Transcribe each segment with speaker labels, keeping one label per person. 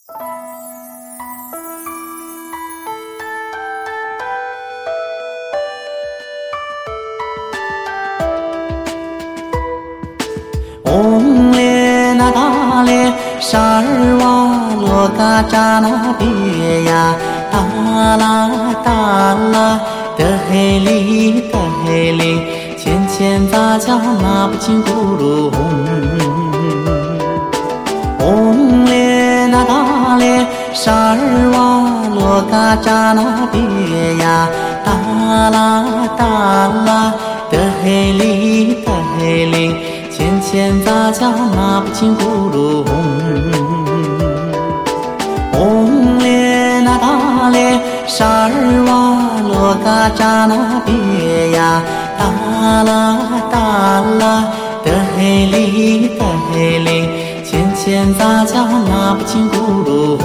Speaker 1: 嗡列那达列沙尔瓦罗嘎扎那别呀达拉达拉德黑里德黑里千千杂家那不尽咕噜嗡列那达列沙尔瓦罗嘎扎那别呀达拉达拉德黑里德黑里千千杂家那不尽咕噜嗡列那达列沙尔瓦罗嘎扎那别呀达拉达拉德黑里德黑里千千杂家那不尽咕噜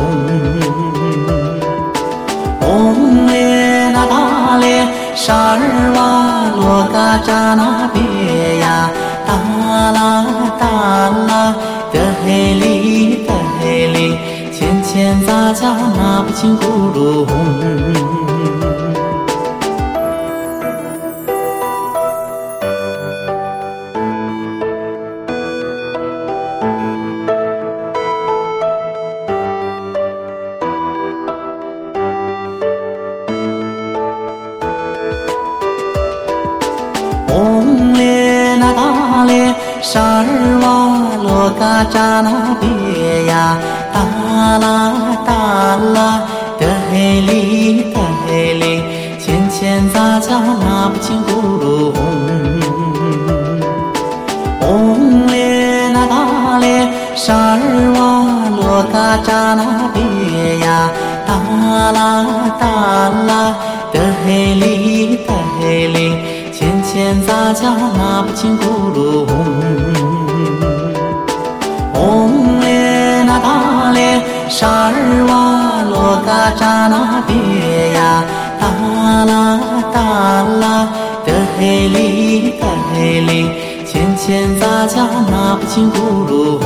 Speaker 1: 嗡列那达列沙尔瓦罗嘎扎那别呀达拉达拉德黑里德黑里千千杂家那不尽咕噜嗡列那达列沙尔瓦罗嘎扎那别呀达拉达拉德黑里德黑里千千杂家那不尽咕噜嗡列那达列沙尔瓦罗嘎扎那别呀达拉达拉德黑里德黑里千千杂家那不尽咕噜嗡列那达列沙尔瓦罗嘎扎那别呀达拉达拉德黑里德黑里千千杂家那不尽咕噜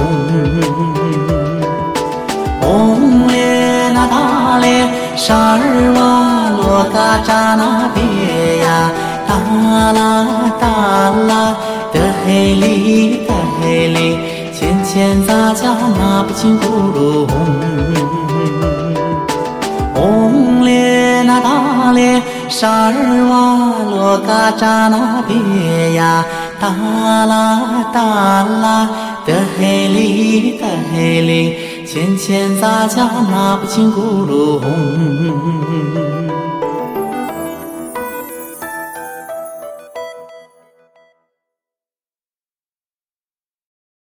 Speaker 1: 嗡列那达列沙尔瓦罗嘎扎那别呀达拉达拉德黑里德黑里千千杂家那不尽咕噜嗡列那达列沙尔瓦罗嘎扎那别呀达拉达拉德黑里德黑里千千杂家那不尽咕噜